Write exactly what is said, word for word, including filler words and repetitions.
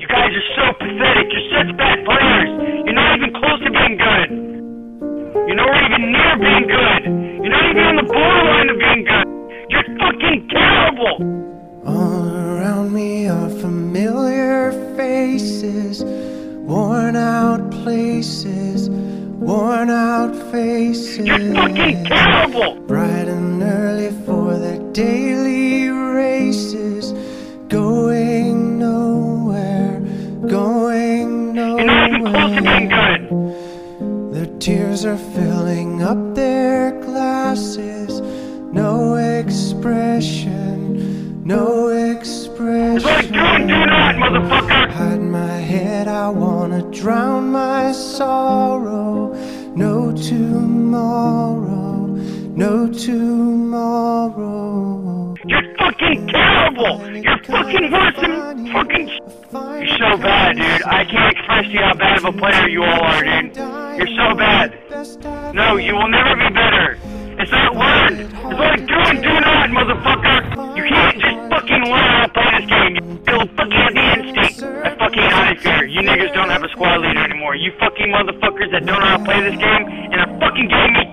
guys are so pathetic. You're such bad players. You're not even close to being good. You're not even near being good. You're not even on the borderline of being good. You're fucking terrible. All around me are familiar faces, worn out places, worn out faces. You're fucking terrible. Bright and early for their daily races, going nowhere, going nowhere. You're not even close to being good. Their tears are filling up their glasses, no expression, no expression. It's like do and do not, motherfucker. Hide my head, I wanna drown my sorrow. No tomorrow, no tomorrow. You're fucking terrible. You're fucking worse than fucking. You're so bad, dude. I can't express to you how bad of a player you all are, dude. You're so bad. No, you will never be better. It's not learned. It's like do and do not, motherfucker. You can't just fucking learn how to play this game. You'll fucking have the instinct. I'm fucking out of here. You niggas don't have a squad leader anymore. You fucking motherfuckers that don't know how to play this game and are fucking giving me